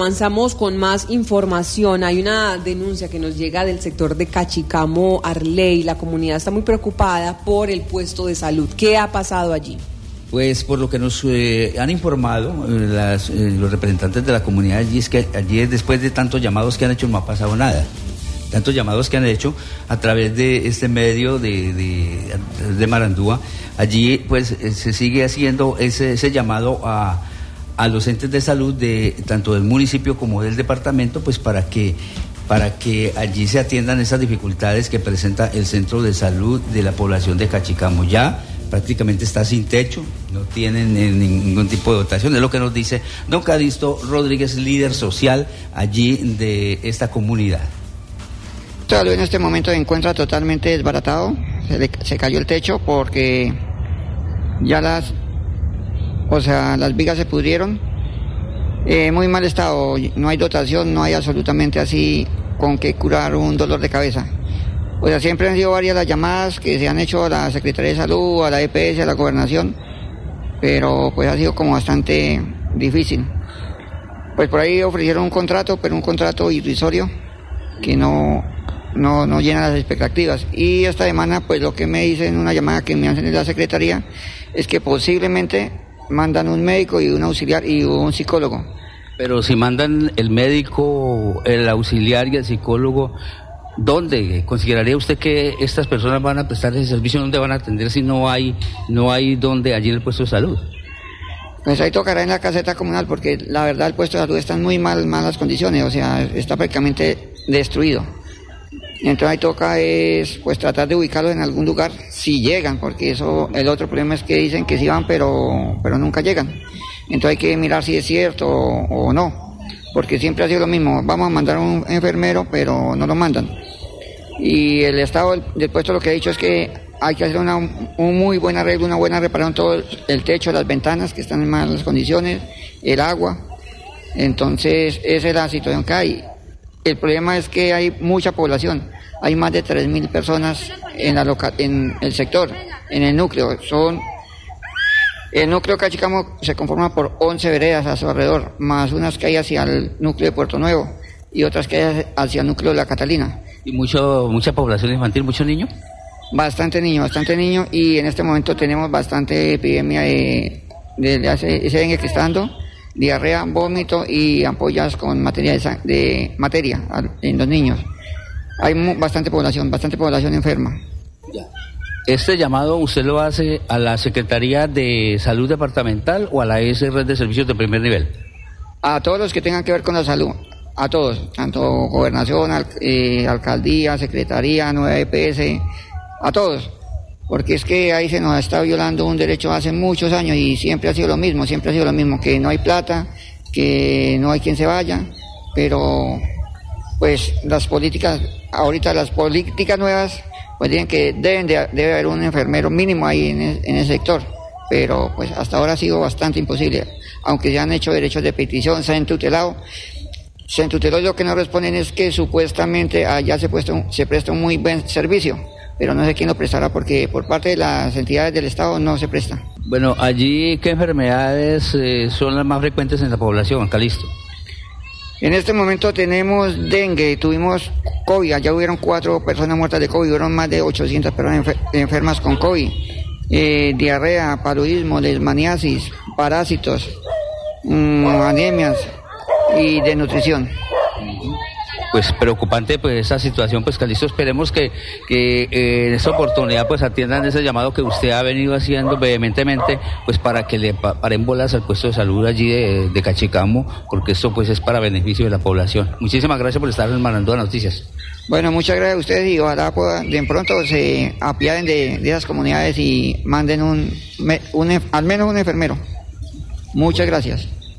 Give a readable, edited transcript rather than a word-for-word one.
avanzamos con más información. Hay una denuncia que nos llega del sector de Cachicamo, Arley. La comunidad está muy preocupada por el puesto de salud. ¿Qué ha pasado allí? Pues por lo que nos han informado los representantes de la comunidad allí, es que allí después de tantos llamados que han hecho no ha pasado nada. Tantos llamados que han hecho a través de este medio de Marandúa, allí pues se sigue haciendo ese llamado a los entes de salud de tanto del municipio como del departamento, pues para que allí se atiendan esas dificultades que presenta el centro de salud de la población de Cachicamo. Ya prácticamente está sin techo, no tienen ningún tipo de dotación, es lo que nos dice don Calisto Rodríguez, líder social allí de esta comunidad. Salud en este momento se encuentra totalmente desbaratado, se cayó el techo porque ya las vigas se pudrieron, muy mal estado, no hay dotación, no hay absolutamente así con qué curar un dolor de cabeza. O sea, siempre han sido varias las llamadas que se han hecho a la Secretaría de Salud, a la EPS, a la Gobernación, pero pues ha sido como bastante difícil. Pues por ahí ofrecieron un contrato, pero un contrato irrisorio que no llena las expectativas. Y esta semana, pues lo que me dicen, una llamada que me hacen de la Secretaría, es que posiblemente mandan un médico y un auxiliar y un psicólogo. Pero si mandan el médico, el auxiliar y el psicólogo, ¿dónde consideraría usted que estas personas van a prestar ese servicio? ¿Dónde van a atender si no hay donde allí en el puesto de salud? Pues ahí tocará en la caseta comunal, porque la verdad el puesto de salud está en muy malas condiciones, o sea, está prácticamente destruido. Entonces ahí toca pues tratar de ubicarlos en algún lugar, si llegan, porque el otro problema es que dicen que sí van, pero nunca llegan. Entonces hay que mirar si es cierto o no, porque siempre ha sido lo mismo, vamos a mandar a un enfermero, pero no lo mandan. Y el estado del puesto lo que ha dicho es que hay que hacer un muy buen arreglo, una buena reparación, todo el techo, las ventanas que están en malas condiciones, el agua. Entonces esa es la situación que hay. El problema es que hay mucha población, hay más de 3.000 personas en el sector, en el núcleo. El núcleo de Cachicamo se conforma por 11 veredas a su alrededor, más unas que hay hacia el núcleo de Puerto Nuevo y otras que hay hacia el núcleo de La Catalina. ¿Y mucha población infantil, muchos niños? Bastante niño, y en este momento tenemos bastante epidemia de ese dengue que está dando, diarrea, vómito y ampollas con materia en los niños. Hay bastante población enferma. Ya. ¿Este llamado usted lo hace a la Secretaría de Salud Departamental o a la Red de Servicios de Primer Nivel? A todos los que tengan que ver con la salud, a todos, tanto Gobernación, Alcaldía, Secretaría, nueva EPS, a todos. Porque es que ahí se nos está violando un derecho hace muchos años y siempre ha sido lo mismo, que no hay plata, que no hay quien se vaya, pero pues las políticas nuevas, pues dicen que debe haber un enfermero mínimo ahí en el sector, pero pues hasta ahora ha sido bastante imposible, aunque se han hecho derechos de petición, se han tutelado y lo que nos responden es que supuestamente allá se presta un muy buen servicio, pero no sé quién lo prestará porque por parte de las entidades del Estado no se presta. Bueno, allí, ¿qué enfermedades son las más frecuentes en la población, Calisto? En este momento tenemos dengue, tuvimos COVID, allá hubieron 4 personas muertas de COVID, hubieron más de 800 personas enfermas con COVID, diarrea, paludismo, leishmaniasis, parásitos, anemias y desnutrición. Pues preocupante pues esa situación, pues Calisto, esperemos que en esta oportunidad pues atiendan ese llamado que usted ha venido haciendo vehementemente, pues para que le paren bolas al puesto de salud allí de Cachicamo, porque esto pues es para beneficio de la población. Muchísimas gracias por estar en Marandúa Noticias. Bueno, muchas gracias a ustedes y ojalá de pronto se apiaden de esas comunidades y manden al menos un enfermero. Muchas gracias.